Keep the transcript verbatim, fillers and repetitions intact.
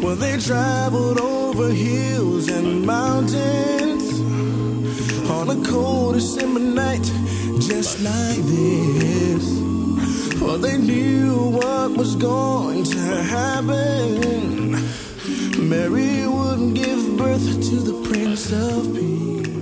Well, they traveled over hills and mountains on a cold December night, just like this. For they knew what was going to happen. Mary would give birth to the Prince of Peace.